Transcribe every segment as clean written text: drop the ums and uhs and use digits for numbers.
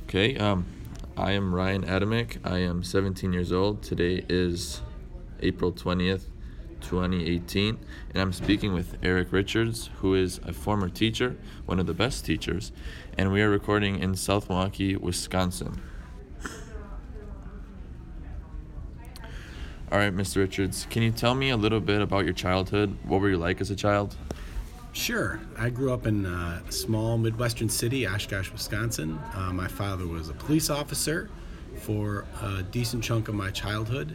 Okay, I am Ryan Adamick. I am 17 years old. Today is April 20th, 2018, and I'm speaking with Eric Richards, who is a former teacher, one of the best teachers, and we are recording in South Milwaukee, Wisconsin. All right, Mr. Richards, can you tell me a little bit about your childhood? What were you like as a child? Sure. I grew up in a small Midwestern city, Oshkosh, Wisconsin. My father was a police officer for a decent chunk of my childhood.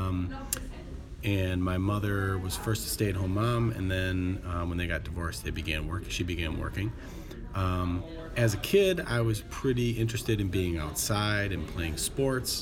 And my mother was first a stay-at-home mom, and then when they got divorced, she began working. As a kid, I was pretty interested in being outside and playing sports.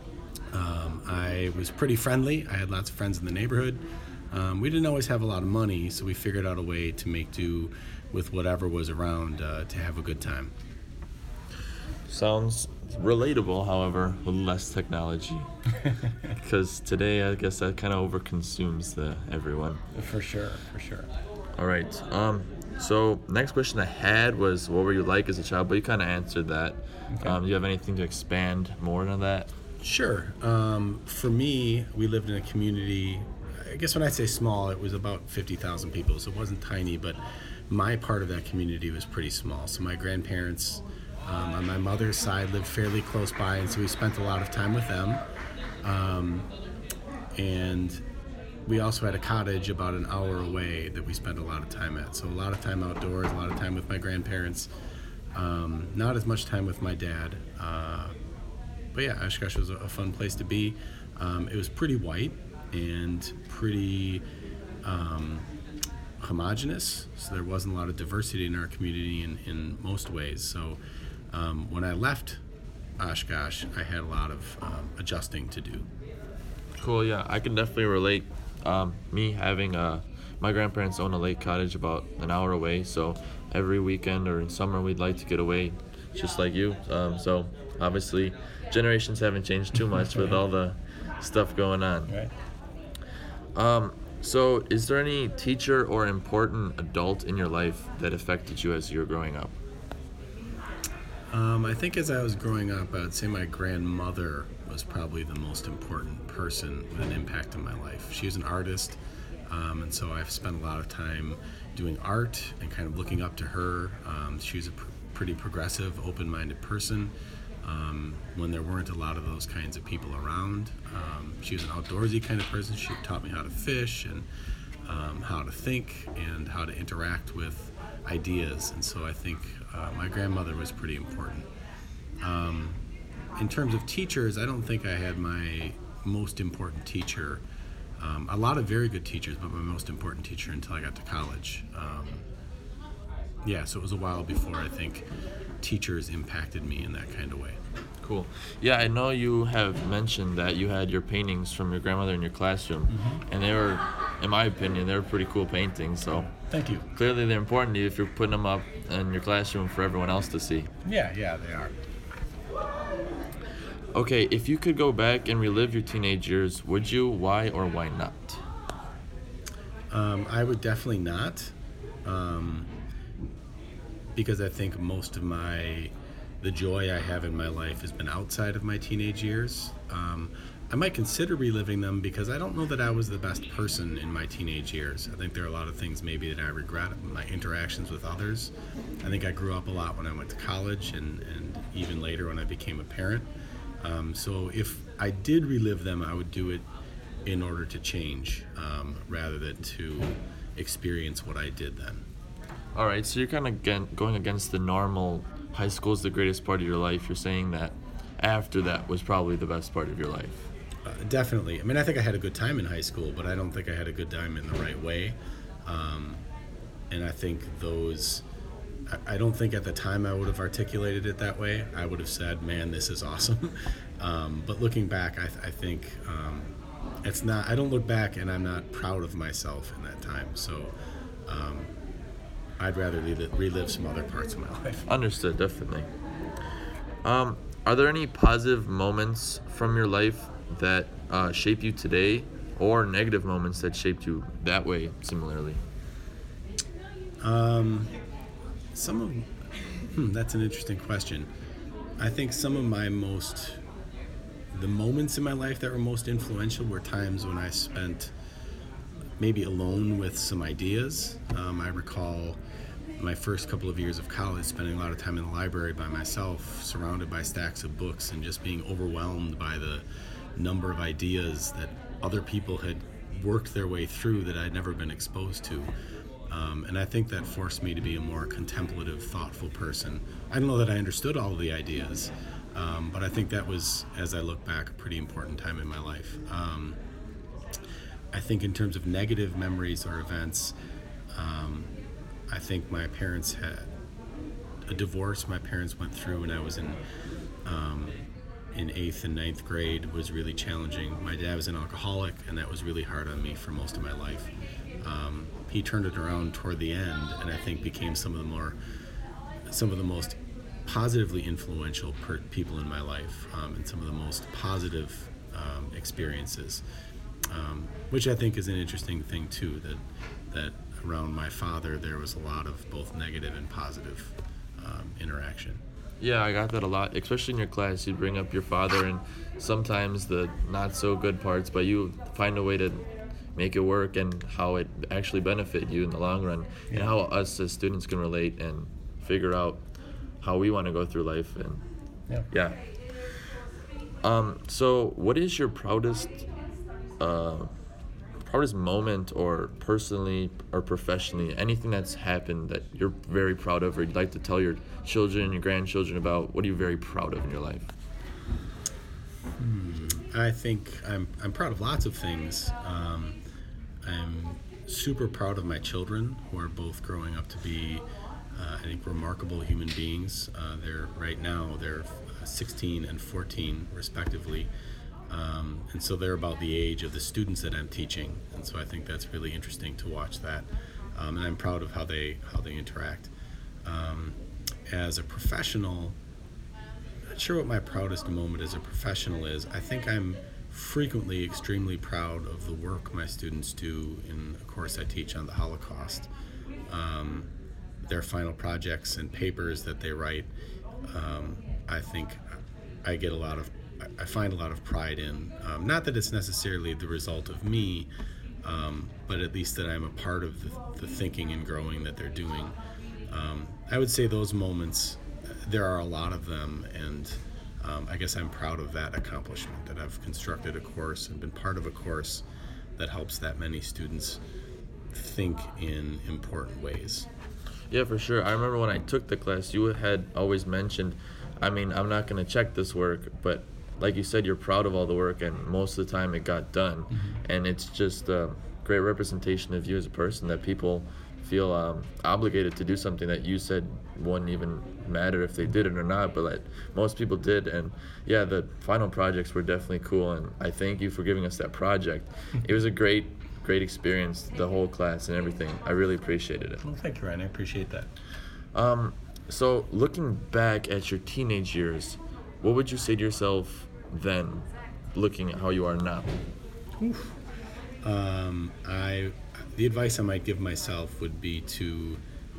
I was pretty friendly. I had lots of friends in the neighborhood. We didn't always have a lot of money, so we figured out a way to make do with whatever was around to have a good time. Sounds relatable, however, with less technology. Because today, I guess that kind of overconsumes everyone. For sure. All right. So next question I had was, what were you like as a child? But you kind of answered that. Okay. Do you have anything to expand more on that? Sure. For me, we lived in a community. I guess when I say small, it was about 50,000 people, so it wasn't tiny, but my part of that community was pretty small. So my grandparents on my mother's side lived fairly close by, and so we spent a lot of time with them. And we also had a cottage about an hour away that we spent a lot of time at. So a lot of time outdoors, a lot of time with my grandparents, not as much time with my dad. But yeah, Oshkosh was a fun place to be. It was pretty white and pretty homogenous, so there wasn't a lot of diversity in our community in most ways. So when I left Oshkosh, I had a lot of adjusting to do. Cool, yeah, I can definitely relate. Me having my grandparents own a lake cottage about an hour away, so every weekend or in summer we'd like to get away, just like you. So obviously generations haven't changed too much with all the stuff going on. Right. So is there any teacher or important adult in your life that affected you as you were growing up? I think as I was growing up, I would say my grandmother was probably the most important person with an impact on my life. She was an artist, and so I've spent a lot of time doing art and kind of looking up to her. She was a pretty progressive, open-minded person. When there weren't a lot of those kinds of people around. She was an outdoorsy kind of person. She taught me how to fish and how to think and how to interact with ideas. And so I think my grandmother was pretty important. In terms of teachers, I don't think I had my most important teacher. A lot of very good teachers, but my most important teacher until I got to college. So it was a while before I think teachers impacted me in that kind of way. Cool. Yeah, I know you have mentioned that you had your paintings from your grandmother in your classroom, and they were, in my opinion, they were pretty cool paintings. So Thank you. clearly they're important to you if you're putting them up in your classroom for everyone else to see. Yeah, they are. Okay, if you could go back and relive your teenage years, would you? Why or why not? I would definitely not, because I think most of the joy I have in my life has been outside of my teenage years. I might consider reliving them because I don't know that I was the best person in my teenage years. I think there are a lot of things maybe that I regret, my interactions with others. I think I grew up a lot when I went to college and even later when I became a parent. So if I did relive them, I would do it in order to change rather than to experience what I did then. All right, so you're kind of going against the normal high school is the greatest part of your life. You're saying that after that was probably the best part of your life. Definitely. I mean, I think I had a good time in high school, but I don't think I had a good time in the right way. And I think I don't think at the time I would have articulated it that way. I would have said, man, this is awesome. But looking back, I think it's not, I don't look back and I'm not proud of myself in that time. So I'd rather relive some other parts of my life. Understood, definitely. Are there any positive moments from your life that shape you today, or negative moments that shaped you that way similarly? That's an interesting question. I think some of the moments in my life that were most influential were times when I spent maybe alone with some ideas. I recall my first couple of years of college spending a lot of time in the library by myself, surrounded by stacks of books, and just being overwhelmed by the number of ideas that other people had worked their way through that I'd never been exposed to. And I think that forced me to be a more contemplative, thoughtful person. I don't know that I understood all of the ideas, but I think that was, as I look back, a pretty important time in my life. I think in terms of negative memories or events, I think my parents had a divorce my parents went through when I was in 8th and 9th grade was really challenging. My dad was an alcoholic, and that was really hard on me for most of my life. He turned it around toward the end, and I think became some of the most positively influential people in my life, and some of the most positive experiences, which I think is an interesting thing too. That around my father there was a lot of both negative and positive interaction. Yeah, I got that a lot, especially in your class. You bring up your father and sometimes the not so good parts, but you find a way to make it work and how it actually benefit you in the long run, and how us as students can relate and figure out how we want to go through life. And so what is your proudest moment, or personally or professionally, anything that's happened that you're very proud of, or you'd like to tell your children and your grandchildren about? What are you very proud of in your life? I think I'm proud of lots of things. I'm super proud of my children, who are both growing up to be, I think, remarkable human beings. They're 16 and 14 respectively. And so they're about the age of the students that I'm teaching, and so I think that's really interesting to watch that. And I'm proud of how they interact. As a professional, not sure what my proudest moment as a professional is. I think I'm frequently extremely proud of the work my students do in a course I teach on the Holocaust. Their final projects and papers that they write, I think I find a lot of pride in. Not that it's necessarily the result of me, but at least that I'm a part of the thinking and growing that they're doing. I would say those moments, there are a lot of them, and I guess I'm proud of that accomplishment, that I've constructed a course and been part of a course that helps that many students think in important ways. Yeah, for sure. I remember when I took the class, you had always mentioned, I'm not going to check this work, but like you said, you're proud of all the work, and most of the time it got done. Mm-hmm. And it's just a great representation of you as a person, that people feel obligated to do something that you said wouldn't even matter if they did it or not, but like most people did. And yeah, the final projects were definitely cool, and I thank you for giving us that project. It was a great experience, the whole class and everything. I really appreciated it. Well, thank you, Ryan. I appreciate that. So looking back at your teenage years, what would you say to yourself then, looking at how you are now? The advice I might give myself would be to,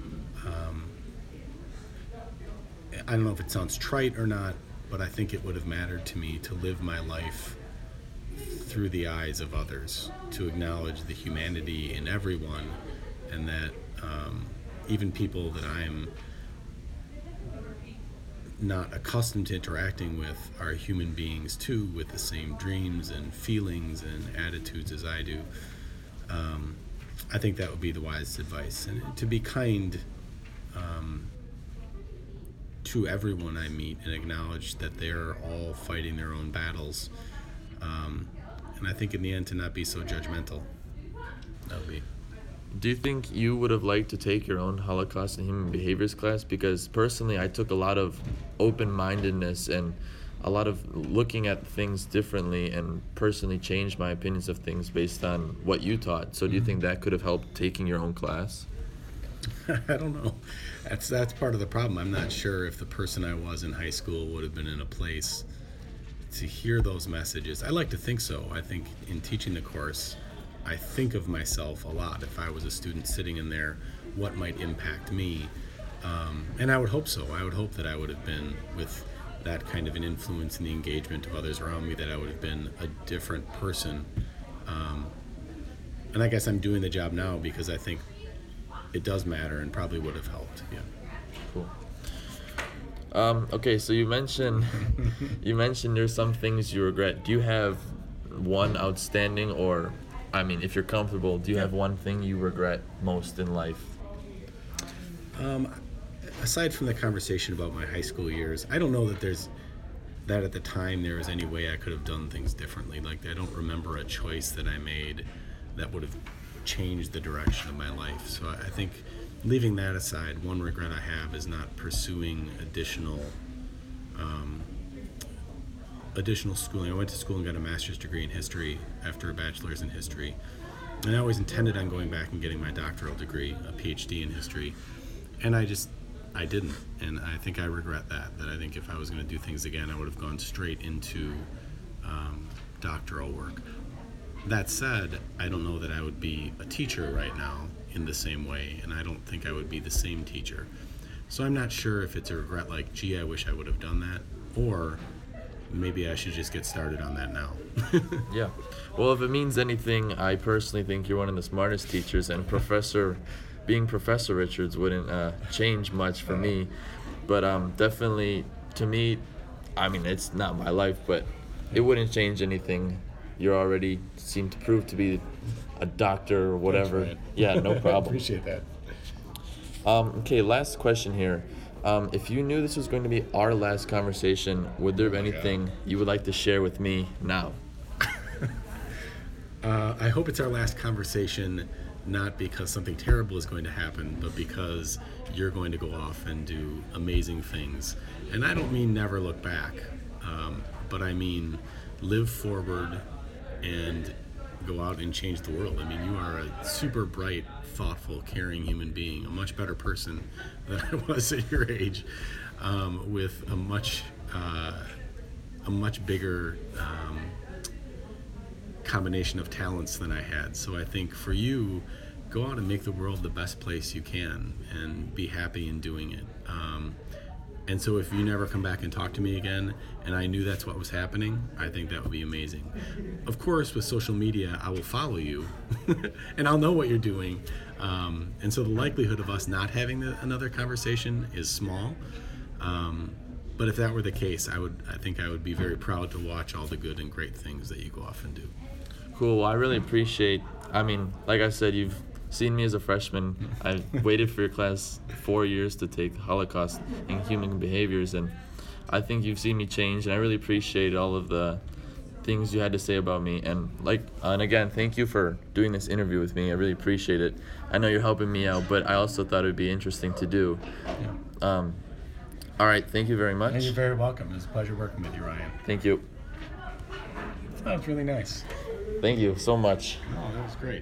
I don't know if it sounds trite or not, but I think it would have mattered to me to live my life through the eyes of others, to acknowledge the humanity in everyone, and that even people that I'm not accustomed to interacting with are human beings too, with the same dreams and feelings and attitudes as I do. I think that would be the wisest advice, and to be kind to everyone I meet, and acknowledge that they're all fighting their own battles, and I think in the end to not be so judgmental. That would be. Do you think you would have liked to take your own Holocaust and Human Behaviors class? Because personally, I took a lot of open-mindedness and a lot of looking at things differently, and personally changed my opinions of things based on what you taught. So do you think that could have helped taking your own class? I don't know. That's part of the problem. I'm not sure if the person I was in high school would have been in a place to hear those messages. I like to think so. I think in teaching the course, I think of myself a lot. If I was a student sitting in there, what might impact me? And I would hope so. I would hope that I would have been with that kind of an influence in the engagement of others around me, that I would have been a different person. And I guess I'm doing the job now because I think it does matter and probably would have helped. Yeah. Cool. Okay, so you mentioned there's some things you regret. Do you have one outstanding, or, I mean, if you're comfortable, do you have one thing you regret most in life? Aside from the conversation about my high school years, I don't know that at the time there was any way I could have done things differently. Like, I don't remember a choice that I made that would have changed the direction of my life. So I think, leaving that aside, one regret I have is not pursuing additional schooling. I went to school and got a master's degree in history after a bachelor's in history. And I always intended on going back and getting my doctoral degree, a PhD in history. And I didn't. And I think I regret that I think if I was going to do things again, I would have gone straight into doctoral work. That said, I don't know that I would be a teacher right now in the same way, and I don't think I would be the same teacher. So I'm not sure if it's a regret like, gee, I wish I would have done that, or maybe I should just get started on that now. Yeah. Well, if it means anything, I personally think you're one of the smartest teachers, and being Professor Richards wouldn't change much for me. But definitely, to me, I mean, it's not my life, but it wouldn't change anything. You already seem to prove to be a doctor or whatever. Thanks, yeah, no problem. Appreciate that. Okay, last question here. If you knew this was going to be our last conversation, would there be anything you would like to share with me now? I hope it's our last conversation, not because something terrible is going to happen, but because you're going to go off and do amazing things. And I don't mean never look back, but I mean live forward and go out and change the world. I mean, you are a super bright, thoughtful, caring human being, a much better person than I was at your age, with a much bigger combination of talents than I had. So I think for you, go out and make the world the best place you can and be happy in doing it. And so if you never come back and talk to me again, and I knew that's what was happening, I think that would be amazing. Of course, with social media, I will follow you, and I'll know what you're doing. And so the likelihood of us not having another conversation is small. But if that were the case, I think I would be very proud to watch all the good and great things that you go off and do. Cool. Well, I really appreciate, I mean, like I said, you've seen me as a freshman. I waited for your class 4 years to take Holocaust and Human Behaviors, and I think you've seen me change, and I really appreciate all of the things you had to say about me. And again, thank you for doing this interview with me. I really appreciate it. I know you're helping me out, but I also thought it would be interesting to do. Yeah. All right, thank you very much. You're very welcome. It was a pleasure working with you, Ryan. Thank you. That was really nice. Thank you so much. Oh, that was great.